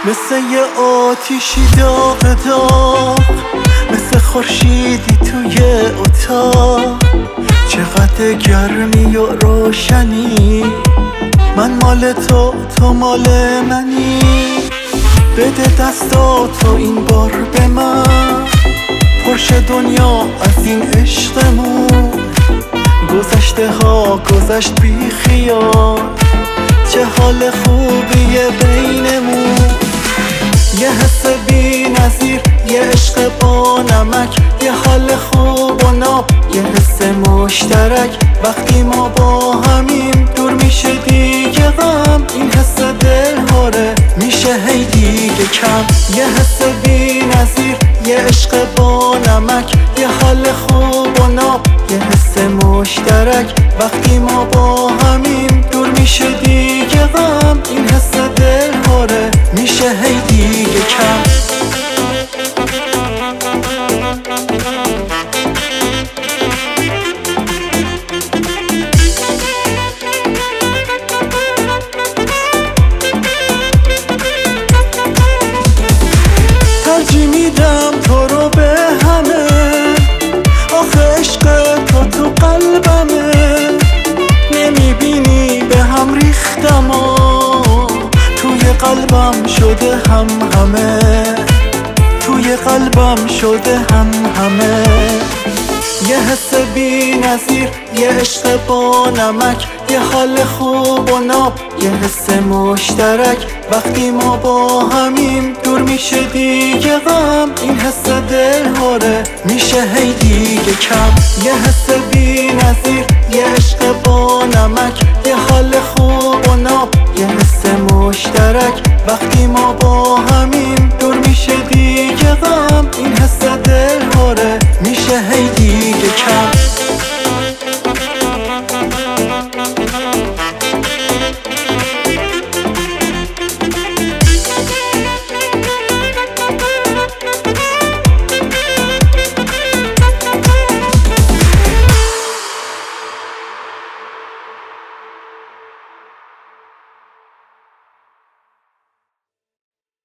مثل یه آتیشی داغ داغ، مثل خورشیدی توی اتاق. چقدر گرمی و روشنی، من مال تو، تو مال منی. بده دستاتو این بار به من، پرش دنیا از این عشقمون. گذشته ها گذشت بی خیال، چه حال خوبیه بینمون. یه حس بی نظیر، یه عشق با نمک، یه حال خوب و ناب، یه حس مشترک. وقتی ما با همیم دور میشه دیگه غم، این حس دلهاره میشه هی دیگه کم. یه حس بی نظیر، یه عشق با نمک، یه حال خوب و ناب، یه حس مشترک. وقتی ما با همیم دور میشه دیگه غم، این حس دلهاره میشه هی دیگه کم. ترجیح میدم تو رو به همه، آخه عشق تو تو قلبمه. نمیبینی به هم ریختم توی قلبم شده هم همه، توی قلبم شده هم همه. یه حس بی نظیر، یه عشق با نمک، یه حال خوب و ناب، یه حس مشترک. وقتی ما با همیم دور میشه دیگه غم، این حس دلهاره میشه هی دیگه کم. یه حس بی نظیر، یه عشق با نمک، یه حال خوب و ناب، یه حس مشترک. وقتی ما با همیم دور میشه دیگه غم، این حس دلهاره میشه هی دیگه کم.